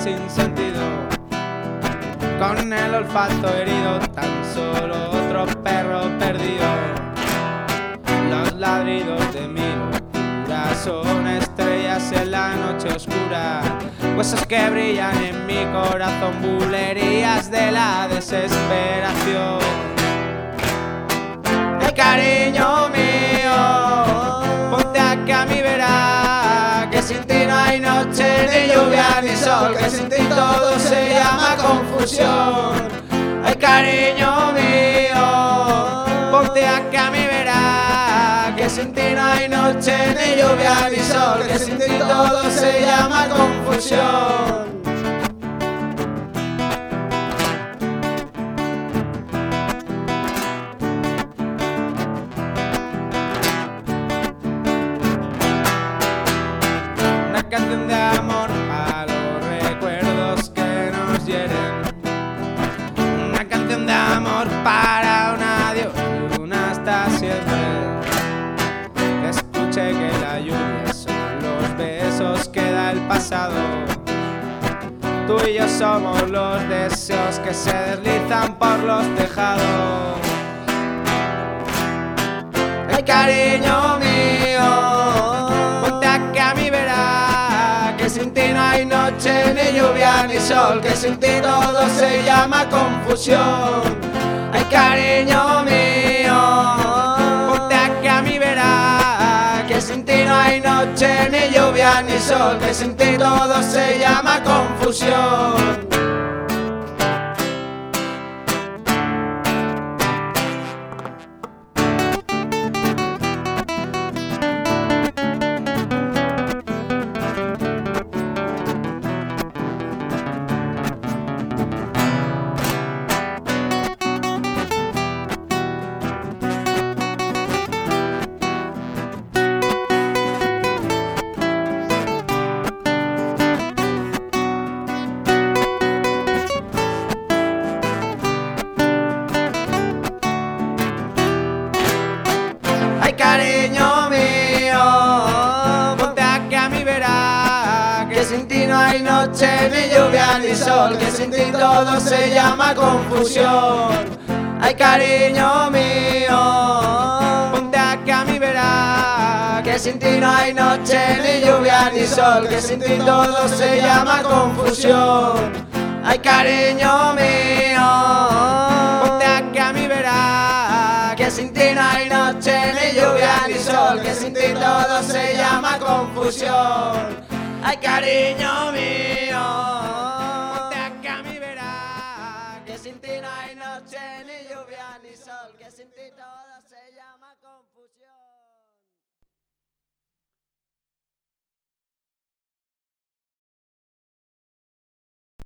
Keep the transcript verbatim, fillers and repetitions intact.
sin sentido, con el olfato herido, tan solo otro perro perdido. Los ladridos de mi locura son estrellas en la noche oscura, huesos que brillan en mi corazón, bulerías de la desesperación. Ay, cariño mío, ponte acá a mí, verá que sin ti no hay noche, ni lluvia, ni sol, que sin ti todo se llama confusión. Ay, cariño mío, ponte acá a mí, verá que sin ti no hay noche, ni lluvia, ni sol, que sin ti todo se llama confusión. Una canción de amor a los recuerdos que nos hieren, una canción de amor para un adiós y un hasta siempre. Escuché que la lluvia son los besos que da el pasado, tú y yo somos los deseos que se deslizan por los tejados. Ay, cariño mío, ponte acá a mí, verá que sin ti no hay noche, ni lluvia, ni sol, que sin ti todo se llama confusión. Ay, cariño mío, ponte acá a mí, verá que sin ti no hay noche, ni lluvia, ni sol, que sin ti todo se llama confusión. Ay, cariño mío, ponte acá a mí, verá que sin ti no hay noche, ni lluvia, ni sol, que sin ti todo se llama confusión. Ay, cariño mío, ponte acá a mí, verá que sin ti no hay noche, ni lluvia, ni sol, que sin ti todo se llama confusión. Ay, cariño mío, ponte acá a mí, verá que sin ti no hay noche, ni lluvia, ni sol, que sin ti todo se llama confusión. Ay, cariño mío, ponte acá a mí, verá que sin ti no hay noche, ni lluvia, ni sol, que sin ti todo